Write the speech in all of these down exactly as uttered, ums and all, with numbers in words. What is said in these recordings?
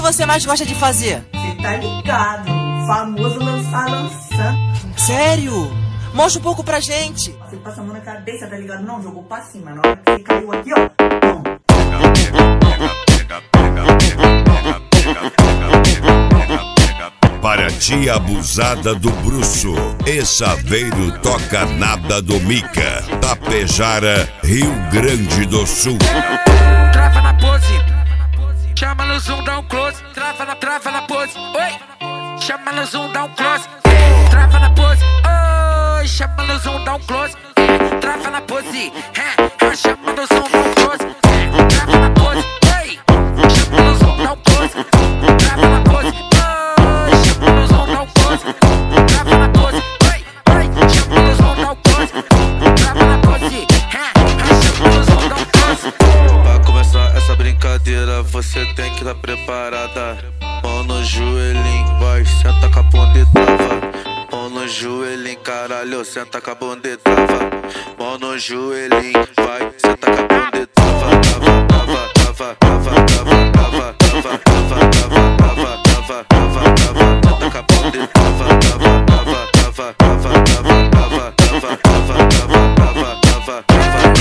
você mais gosta de fazer? Cê tá ligado, famoso lançar lançando. Sério? Mostra um pouco pra gente. Você passa a mão na cabeça, tá ligado? Não, jogou pra cima. Na hora que você caiu aqui, ó. Bom. Para tia abusada do Bruço, e Saveiro toca nada do Mica, Tapejara, Rio Grande do Sul. Trava na pose, chama no zoom, dá um close. Trava na, trava na pose, oi. Chama no zoom, dá um close. Trava na pose, oi. Chama no zoom, dá um close. Trava na pose, é. Chama no zoom, dá um close. Trava na pose, oi. Chama no zoom, dá um close. Trava na pose, oi. Chama no zoom, dá um close. Trava na pose, oi, oi. Chama no zoom, dá um close. Trava na pose, é. Chama no zoom, dá um close. Pra começar essa brincadeira, você tem que estar preparada. Mão no joelhinho, vai, senta com a bunda e trava. Mão no joelhinho, caralho, senta com a bunda e trava. Mão no joelhinho, vai, senta com a bunda e trava. Trava, trava, trava, trava, trava, trava, trava, trava, trava, trava, trava, trava, senta com a bunda e trava, trava, trava, trava, trava, trava, trava, trava, trava, trava, trava, trava.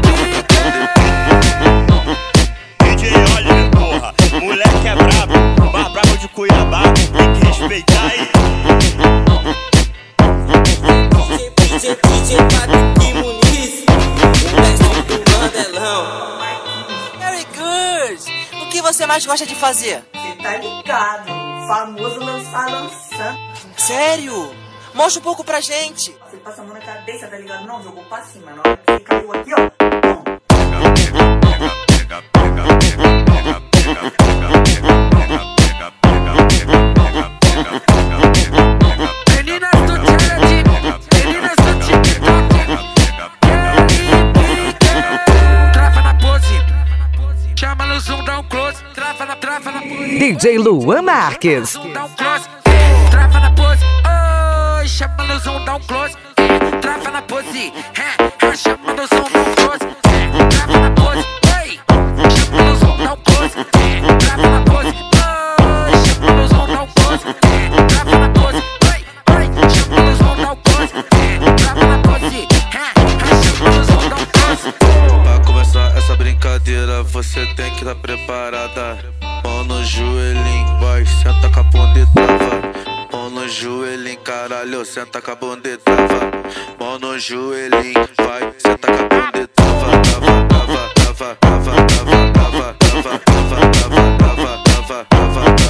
D J Oliver, porra, moleque é brabo, mais brabo de Cuiabá, tem que respeitar aí. D J, D J Patrick Muniz, o mestre do Mandelão. Very good! O que você mais gosta de fazer? Cê tá ligado, famoso lançar lançando. Sério? Mostra um pouco pra gente. Você passa a mão na cabeça, tá ligado? Não, jogou pra cima. Na hora que você caiu aqui, ó. Bom. Meninas do challenge, meninas do TikTok. Trava na pose, chama no zoom, dá um close. Trava na, trava na pose. D J Luan Marques. Dá um close, trava na pose, oi. Chama no zoom, dá um close. Trava na pose, é. Chama no zoom, dá um close. Trava na pose, oi. Chama no zoom, dá um close. Trava na pose, oi. Chama no zoom, dá um close. Trava na pose, oi, oi. Chama no zoom, dá um close. Trava na pose, é. Chama no zoom, dá um close. Pra começar essa brincadeira, você tem que estar preparada. Mão no joelhinho, vai, senta com a bunda e trava. Mão no joelhinho, caralho, senta com a bunda e trava. Mão no joelhinho, vai, senta com a bunda e trava. Trava, trava, trava, trava, trava, trava, trava, trava, trava, trava, trava, trava.